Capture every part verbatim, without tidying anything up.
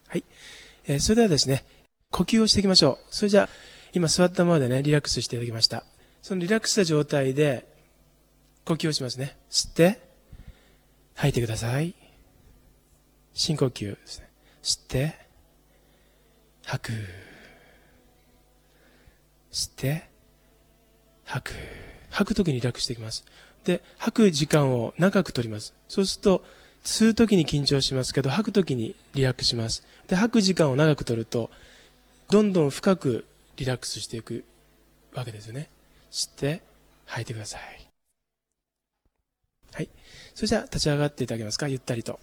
はい。えー、それではですね、呼吸をしていきましょう。それじゃあ、今座ったままでね、リラックスしていただきました。そのリラックスした状態で、呼吸をしますね。吸って、吐いてください。深呼吸ですね。吸って、吐く。吸って、吐く。吐くときにリラックスしていきます。で、吐く時間を長く取ります。そうすると、吸うときに緊張しますけど、吐くときにリラックスします。で、吐く時間を長く取ると、どんどん深くリラックスしていくわけですよね。吸って、吐いてください。はい。それじゃあ、立ち上がっていただけますか、ゆったりと。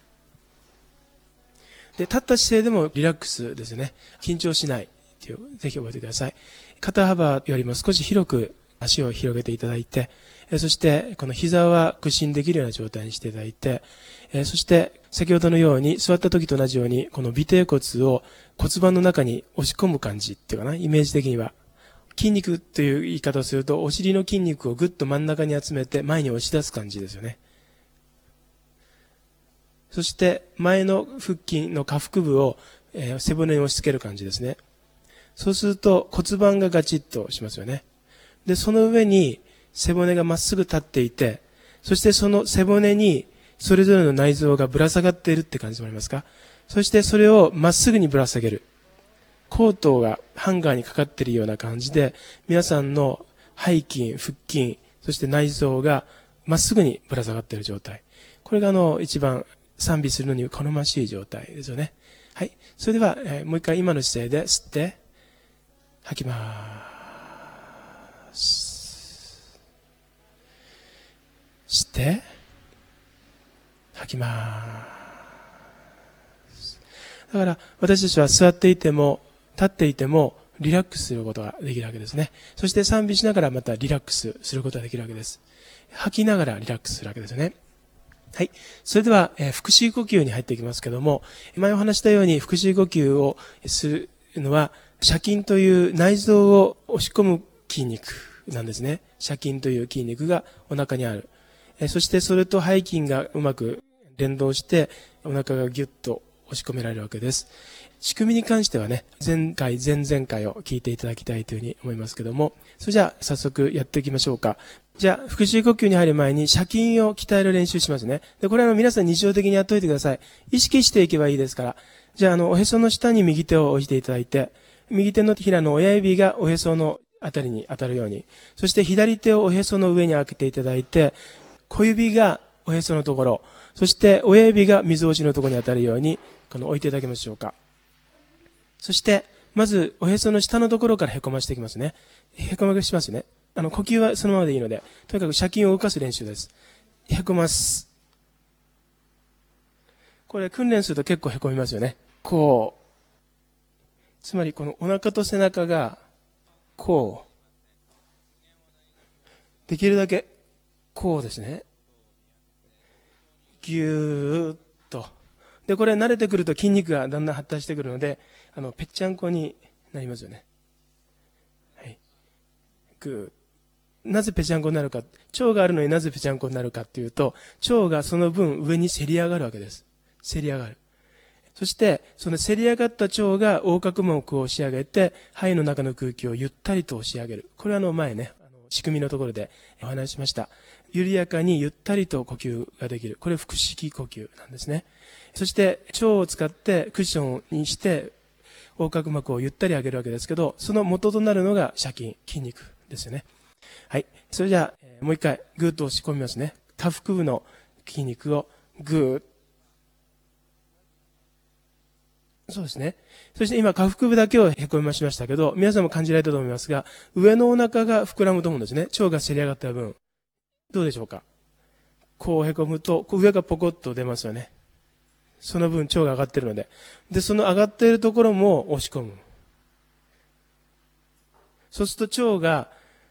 で、立った姿勢でもリラックスですよね。緊張しないっていう、ぜひ覚えてください。肩幅よりも少し広く足を広げていただいて、そしてこの膝は屈伸できるような状態にしていただいて、そして先ほどのように座った時と同じようにこの尾てい骨を骨盤の中に押し込む感じっていうかな、イメージ的には。筋肉という言い方をすると、お尻の筋肉をぐっと真ん中に集めて前に押し出す感じですよね。そして前の腹筋の下腹部を、えー、背骨に押し付ける感じですね。そうすると骨盤がガチッとしますよね。で、その上に背骨がまっすぐ立っていて、そしてその背骨にそれぞれの内臓がぶら下がっているって感じもありますか？そしてそれをまっすぐにぶら下げる。後頭がハンガーにかかっているような感じで、皆さんの背筋、腹筋、そして内臓がまっすぐにぶら下がっている状態。これがあの一番賛美するのに好ましい状態ですよね。はい。それでは、えー、もう一回今の姿勢で吸って、吐きます。吸って、吐きます。だから私たちは座っていても、立っていてもリラックスすることができるわけですね。そして賛美しながらまたリラックスすることができるわけです。吐きながらリラックスするわけですよね。はい。それでは、えー、腹式呼吸に入っていきますけども、前お話したように腹式呼吸をするのは、斜筋という内臓を押し込む筋肉なんですね。斜筋という筋肉がお腹にある。えー、そしてそれと背筋がうまく連動して、お腹がギュッと押し込められるわけです。仕組みに関してはね、前回、前々回を聞いていただきたいというふうに思いますけども、それじゃあ早速やっていきましょうか。じゃあ、腹式呼吸に入る前に斜筋を鍛える練習しますね。で、これはあの皆さん日常的にやっといてください。意識していけばいいですから。じゃあ、あの、おへその下に右手を置いていただいて、右手のひらの親指がおへそのあたりに当たるように、そして左手をおへその上に開けていただいて、小指がおへそのところ、そして親指がみぞおちのところに当たるように、この置いていただけましょうか。そして、まず、おへその下のところからへこましていきますね。へこましますね。あの、呼吸はそのままでいいので、とにかく斜筋を動かす練習です。へこます。これ、訓練すると結構へこみますよね。こう。つまり、このお腹と背中が、こう。できるだけ、こうですね。ぎゅーっと。で、これ慣れてくると筋肉がだんだん発達してくるので、あの、ぺっちゃんこになりますよね。はい。ぐー。なぜぺちゃんこになるか。腸があるのになぜぺちゃんこになるかっていうと、腸がその分上にせり上がるわけです。せり上がる。そして、そのせり上がった腸が横隔膜を押し上げて、肺の中の空気をゆったりと押し上げる。これはあの前ね、あの仕組みのところでお話ししました。緩やかにゆったりと呼吸ができる。これ腹式呼吸なんですね。そして、腸を使ってクッションにして、横隔膜をゆったり上げるわけですけど、その元となるのが斜筋、筋肉ですよね。はい。それじゃあ、もう一回、ぐーっと押し込みますね。下腹部の筋肉をぐーっ。そうですね。そして今、下腹部だけをへこみましましたけど、皆さんも感じられたと思いますが、上のお腹が膨らむと思うんですね。腸がせり上がった分。どうでしょうか？こうへこむと、上がポコッと出ますよね。その分腸が上がってるので。で、その上がっているところも押し込む。そうすると腸が、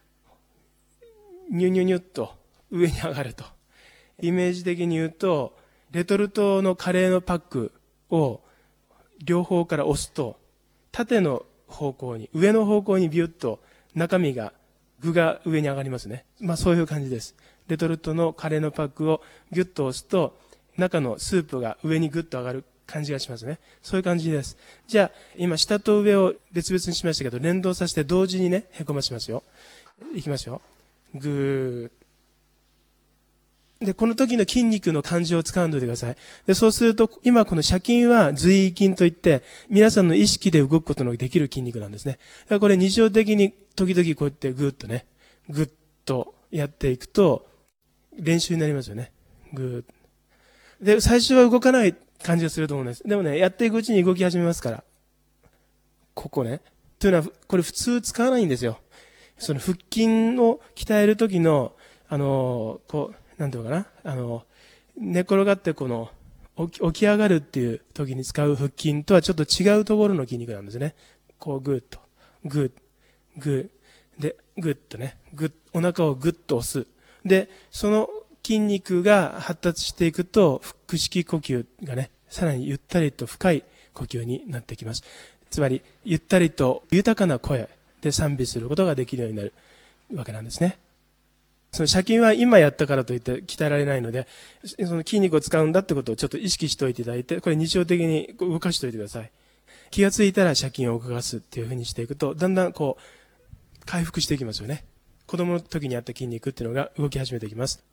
ニュニュニュッと上に上がると。イメージ的に言うと、レトルトのカレーのパックを両方から押すと、縦の方向に、上の方向にビュッと中身が、具が上に上がりますね。まあそういう感じです。レトルトのカレーのパックをギュッと押すと、中のスープが上にグッと上がる感じがしますね。そういう感じです。じゃあ、今、下と上を別々にしましたけど、連動させて同時にね、へこましますよ。いきますよ。ぐー。で、この時の筋肉の感じを掴んでおいてください。で、そうすると、今この斜筋は髄筋といって、皆さんの意識で動くことのできる筋肉なんですね。だからこれ日常的に時々こうやってぐーっとね、ぐっとやっていくと、練習になりますよね。ぐー。で、最初は動かない感じがすると思うんです。でもね、やっていくうちに動き始めますから。ここね。というのは、これ普通使わないんですよ。その腹筋を鍛えるときの、あの、こう、なんていうのかな。あの、寝転がってこの、起き、起き上がるっていう時に使う腹筋とはちょっと違うところの筋肉なんですね。こう、ぐーっと、ぐー、ぐー。で、ぐっとね、ぐっ、お腹をぐっと押す。で、その筋肉が発達していくと、腹式呼吸がね、さらにゆったりと深い呼吸になってきます。つまり、ゆったりと豊かな声で賛美することができるようになるわけなんですね。その斜筋は今やったからといって鍛えられないので、その筋肉を使うんだってことをちょっと意識しておいていただいて、これ日常的に動かしておいてください。気がついたら斜筋を動かすっていうふうにしていくと、だんだんこう、回復していきますよね。子供の時にあった筋肉っていうのが動き始めていきます。